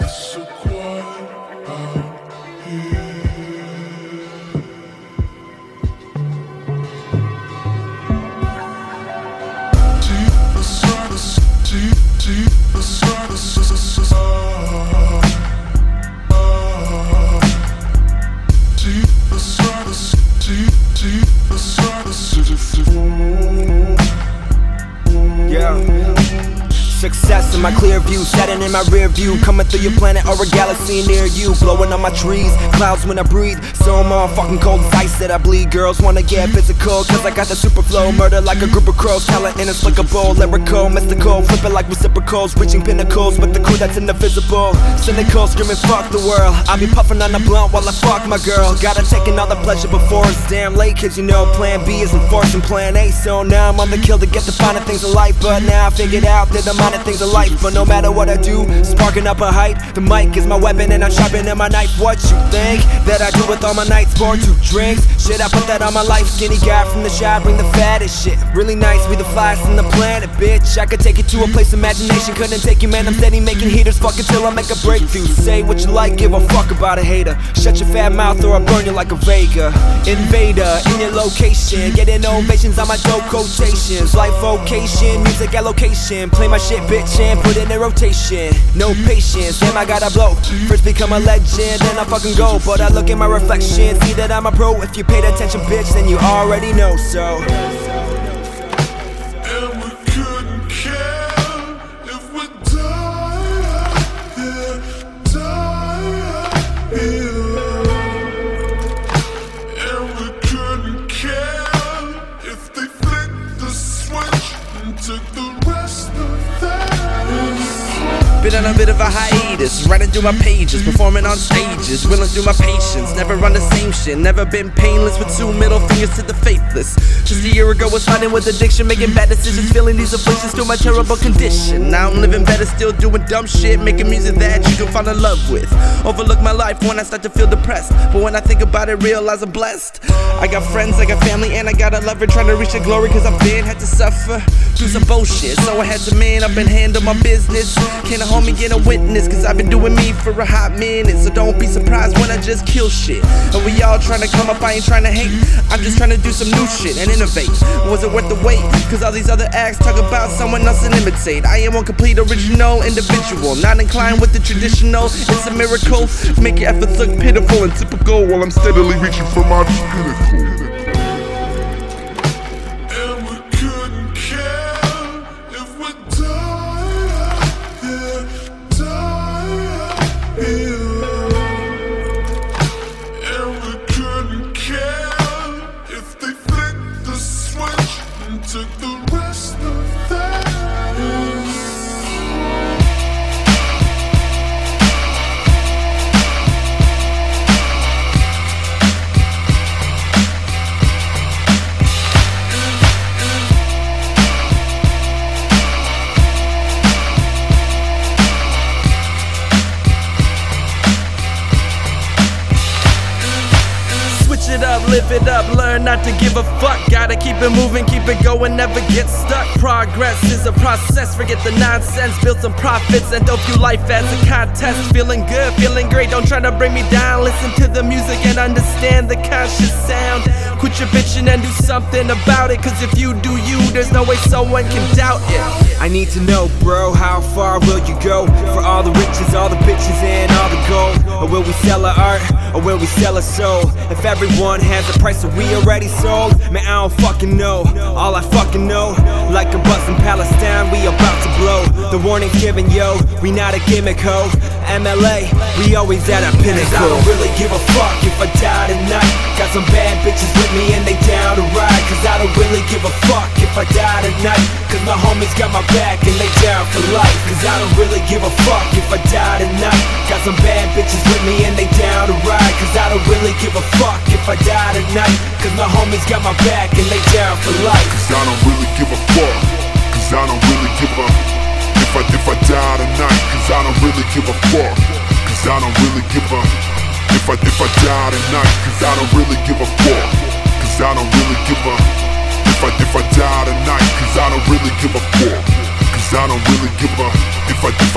so quiet out here. Success in my clear view, setting in my rear view, coming through your planet or a galaxy near you, blowing on my trees, clouds when I breathe, so I'm all fucking cold as ice that I bleed. Girls wanna get physical, cause I got the super flow, murder like a group of crows, talent inexplicable, lyrical, mystical, flipping like reciprocals, reaching pinnacles with the crew that's indivisible, cynical, screaming fuck the world. I be puffing on a blunt while I fuck my girl, gotta take in all the pleasure before it's damn late, cause you know plan B is enforcing plan A, so now I'm on the kill to get the finer things in life, but now I figured out that the minor things of life, but no matter what I do, sparking up a hype, the mic is my weapon and I'm sharpening my knife. What you think that I do with all my nights? Pour 2 drinks, shit I put that on my life. Skinny guy from the shop, bring the fattest shit, really nice, we the flyest in the planet, bitch. I could take you to a place imagination couldn't take you, man. I'm steady making heaters, fuck it till I make a breakthrough. Say what you like, give a fuck about a hater. Shut your fat mouth or I'll burn you like a Vega. Invader in your location, getting ovations on my dope quotations. Life vocation, music allocation, play my shit bitch and put it in rotation. No patience, damn I gotta blow. First become a legend, then I fucking go. But I look at my reflection, see that I'm a pro. If you paid attention bitch, then you already know so. And we couldn't care if we die here, die here. And we couldn't care if they flicked the switch and took the rest of that. Been on a bit of a hiatus, running through my pages, performing on stages, willing through my patience, never run the same shit, never been painless with 2 middle fingers to the faithless. Just a year ago was fighting with addiction, making bad decisions, feeling these afflictions through my terrible condition. Now I'm living better, still doing dumb shit, making music that you can fall in love with. Overlook my life when I start to feel depressed, but when I think about it, realize I'm blessed. I got friends, I got family, and I got a lover trying to reach the glory, cause I've been had to suffer through some bullshit, so I had to man up and handle my business. Can a homie get a witness, cause I've been doing me for a hot minute, so don't be surprised when I just kill shit. And we all trying to come up, I ain't trying to hate, I'm just trying to do some new shit and innovate. Was it worth the wait? Cause all these other acts talk about someone else and imitate. I am one complete original individual, not inclined with the traditional. It's a miracle, make your efforts look pitiful and typical, while I'm steadily reaching for my pinnacle. And we couldn't care if we die here, die here. And we couldn't care if they flicked the switch and took the rest of that. Switch it up, live it up, learn not to give a fuck. Gotta keep it moving, keep it going, never get stuck. Progress is a process, forget the nonsense. Build some profits and don't view life as a contest. Feeling good, feeling great, don't try to bring me down. Listen to the music and understand the conscious sound. Quit your bitching and do something about it, cause if you do you, there's no way someone can doubt it. I need to know, bro, how far will you go? For all the riches, all the bitches, and all the gold? Or will we sell our art, or will we sell our soul? If everyone has a price that we already sold, man, I don't fucking know. All I fucking know, like a bus in Palestine, we about to blow. The warning's given, yo, we not a gimmick, ho. MLA, we always at our pinnacle. Cause I don't really give a fuck if I die tonight. Got some bad bitches with me and they down to ride. Cause I don't really give a fuck if I die tonight. Cause my homies got my back and they down for life. Cause I don't really give a fuck if I die tonight. Got some bad bitches with me and they down to ride. Cause I don't really give a fuck if I die tonight. Cause my homies got my back and they down for life. Cause I don't really give a fuck. Cause I don't really give a if I die tonight. Cause I don't really give a fuck. Cause I don't really give a if I die tonight. Cause I don't really give a fuck. Cause I don't really give a if I die tonight. Cause I don't really give a fuck. Cause I don't really give a if I